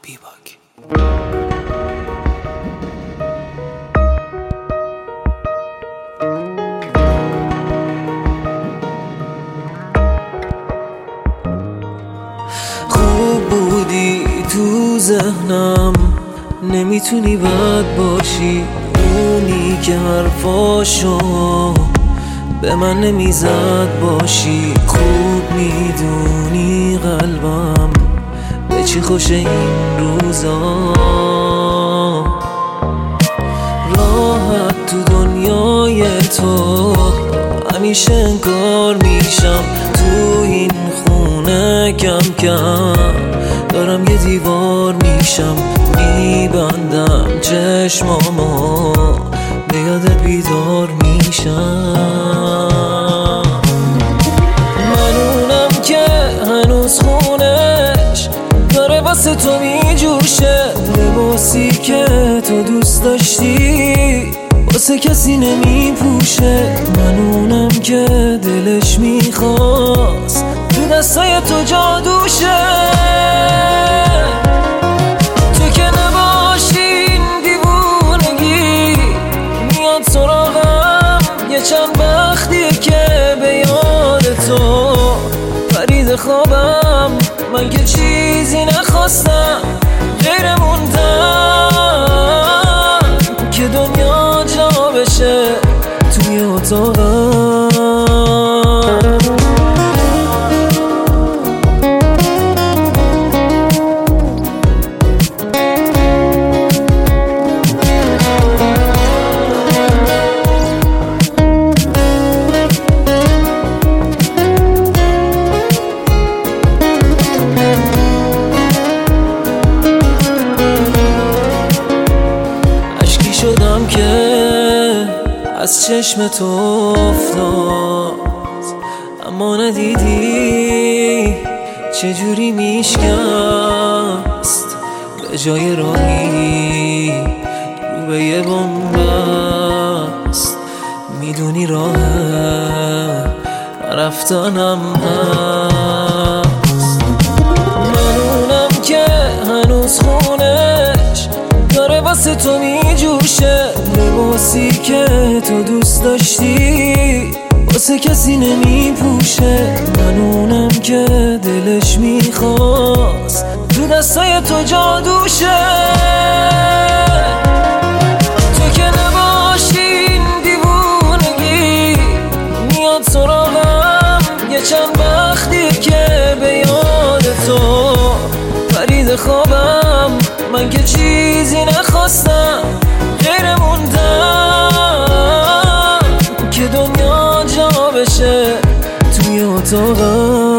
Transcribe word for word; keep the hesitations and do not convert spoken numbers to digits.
بی باک. خوب بودی تو ذهنم، نمیتونی بد باشی. اونی که حرفاشو به من نمیزد باشی. خوب میدونی قلبم به چی خوش این روزا. راحت تو دنیای تو همیشه انکار میشم. تو این خونه کم کم دارم یه دیوار میشم. میبندم چشمامو به یادت بیدار میشم. من اونم که هنوز خونش داره واسه تو میجوشه. لباسی که تو دوست داشتی واسه کسی نمیپوشه. من اونم که دلش میخواست تو دستای تو جادوشه. تو که نباشی این دیوونگی میاد سراغم. یه چند وقتیه که به یاد تو پرید خوابم. من که چیزی نخواستم غیر موندم که دنیا جا بشه توی اتاقم. شدم که از چشم تو افتاد، اما ندیدی چجوری میشکست. به جای راهی رو به یه بنبست. میدونی راه رفتنم هست. من اونم که هنوز خونش داره واسه تو میجوشه. لباسی که تو دوست داشتی واسه کسی نمیپوشه. من اونم که دلش میخواست تو دستای تو جادوشه. تو که نباشی این دیوونگی میاد سراغم. یه چند وقتی که به یاد تو پرید خوابم. من که چیزی نخواستم غیر موندم که دنیا جا بشه توی اتاقم.